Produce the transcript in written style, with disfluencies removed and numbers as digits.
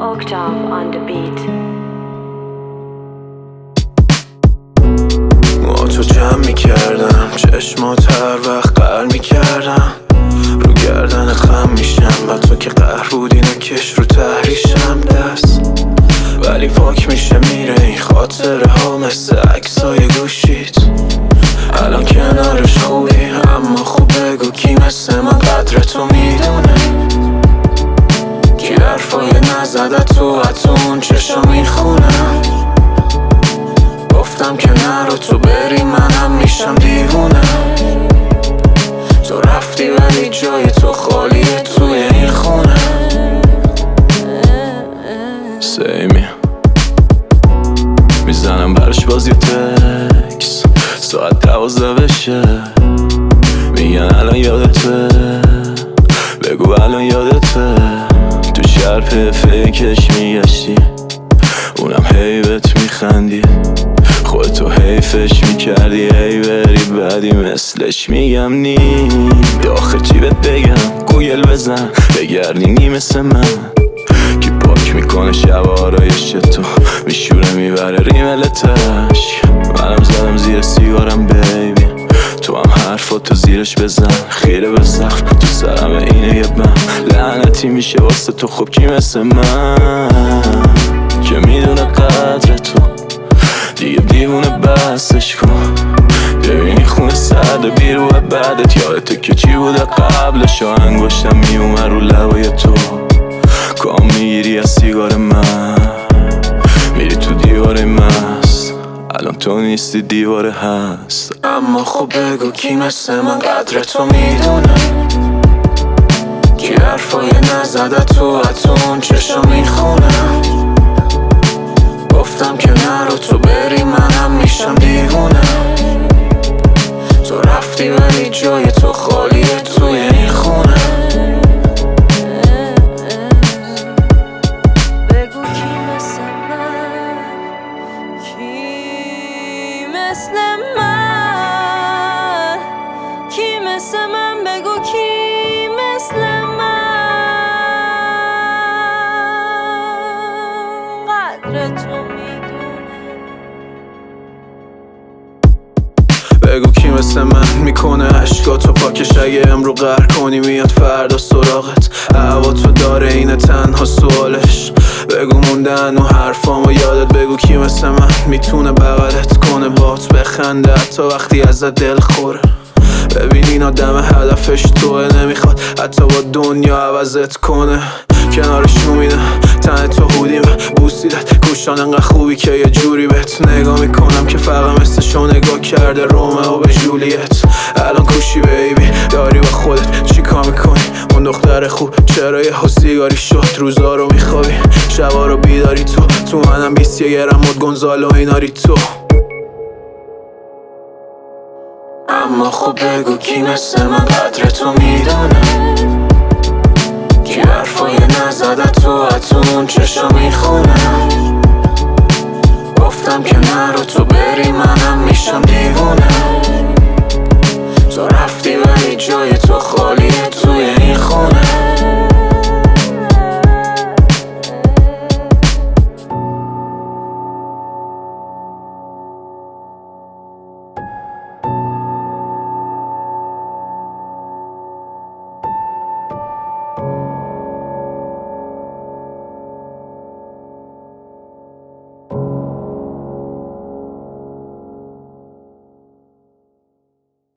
Octave on the beat. ما تو جمع میکردم چشمات هر وقت قهر میکردم رو گردنت خم میشم و تو که قهر بودی نکش رو تحریشم دست ولی پاک میشه میره این خاطره ها مثل عکسای گوشیت الان کنارش خوبی اما خوب بگو کی مثل من قدر تو میدونه کی حرفای نزده تو حتون چشا میخونم گفتم که نرو تو بری منم میشم دیوونه تو رفتی ولی جای تو خالیه توی این خونه سیمی میزنم برش باز یه تکس ساعت 12 بشه میگن الان یادته بگو الان یادته تو شرپ فیکش میگشتی اونم هیبت میخندی خودتو حیفش میکردی ای بری بعدی مثلش میگم نیم آخه چی بهت بگم گوگل بزن بگردی مثل من کی پاک میکنه شب آرایش تو میشوره میبره ریملتش منم زدم زیر سیگارم بیبی تو هم حرفاتو زیرش بزن خیره به سقف تو سرم اینه یه بم لعنتی میشه واسه تو خوب کی مثل من که میدونه قدر تو دیگه دیوونه بسش کن ببینی خونه سرد بیرو بعدت یادته که چی بوده قبلش انگشتم میومد رو لبای تو کام میگیری از سیگار من میری تو دیوار مست الان تو نیستی دیواره هست اما خوب بگو کی مثل من قدر تو میدونه کی حرفای نزده تو حتون چشا میخونم گفتم که نرو تو بری منم میشم دیوونه تو رفتی ولی جای تو خالیه توی این خونه بگو کی مثل من کی مثل من کی مثل من بگو کی مثل من قدر تو بگو کی مثل من میکنه عشقاتو پاکش اگه امرو قهر کنی میاد فردا سراغت هوا تو داره اینه تنها سوالش بگو موندن و حرفامو یادت بگو کی مثل من میتونه بغلت کنه بات بخنده حتی وقتی ازت دل خوره ببین این آدم هدفش توه نمیخواد حتی با دنیا عوضت کنه کنارش میده تن تو هودیم بوسیدت گوشان انقدر خوبی که یه جوری بهت نگاه میکنم که فقط مثلشو نگاه کرده رومئو به جولیت الان کوشی بیبی داری با خودت چیکار میکنی اون دختر خوب چرا یه سیگاری شد روزا رو میخوابی شبا رو بیداری تو منم 20 گرم مد گونزالو ایناری تو اما خوب بگو کی مثل من قدر تو میدونه کی حرفای نزده تو حتون چشا میخونم گفتم که نرو تو بری منم میشم دیوونه تو رفتی ولی جای تو خالیه توی این خونه